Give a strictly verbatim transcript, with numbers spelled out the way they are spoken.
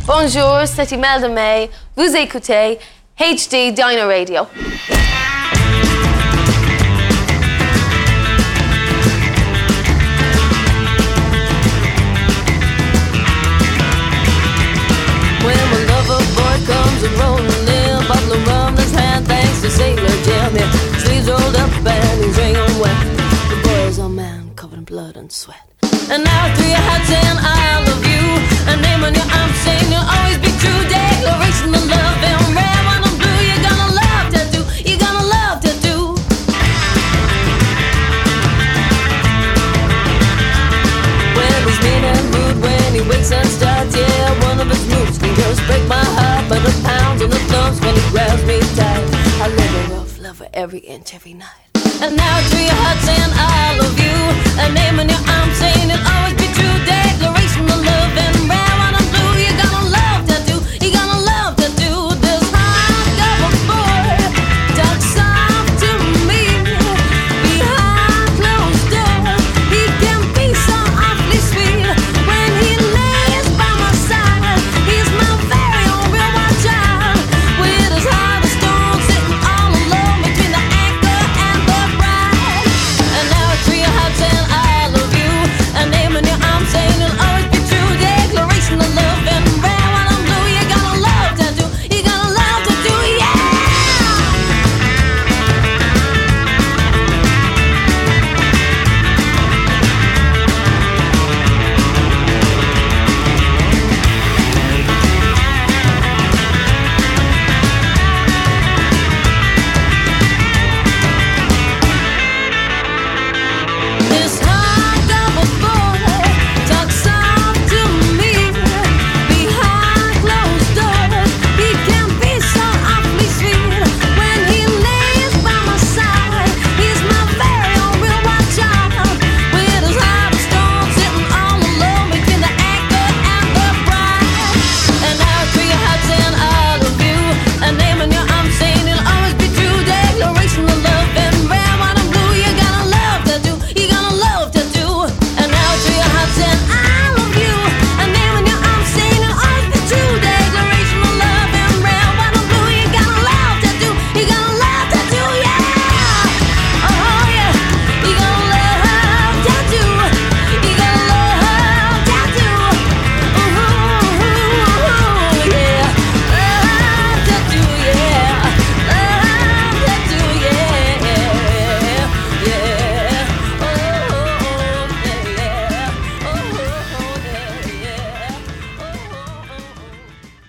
Bonjour, c'est Imelda May. Vous écoutez H D Dino Radio. When my lover boy comes a rolling in, bottle of rum in his hand, thanks to Sailor Jim. Yeah, sleeves rolled up and he's ringing wet. The boy is a man covered in blood and sweat. And now through your heart saying I love you, a name on your arm saying you'll always be true. Declaration of love and red when I'm blue. You're gonna love tattoo, you're gonna love tattoo. When he's mean and rude, when he wakes and starts, yeah, one of his moves can just break my heart. But the pounds and the thumbs when he grabs me tight. I love a rough lover every inch, every night. And now to your heart saying I love you, a name on your arm saying it all.